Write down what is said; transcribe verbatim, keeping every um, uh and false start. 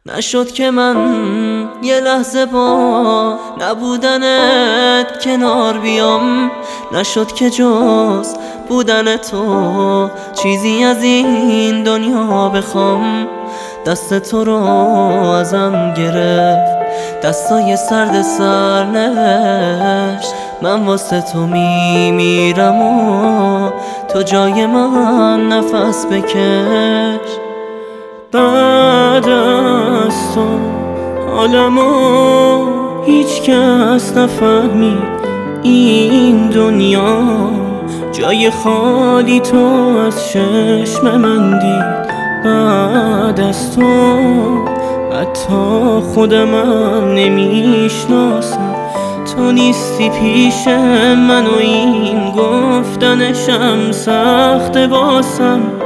نشد که من یه لحظه با نبودنت کنار بیام، نشد که جز بودن تو چیزی از این دنیا بخوام. دست تو رو ازم گرفت، دستای سرد سرنوشت، من واسه تو میمیرم و تو جای من نفس بکش. بعد از تو حالمو هیچ کس نفهمید، این دنیا جای خالی تو از چشم من دید. بعد از تو حتی خودمم نمیشناسم، تو نیستی پیش من و این گفتنشم سخت واسم.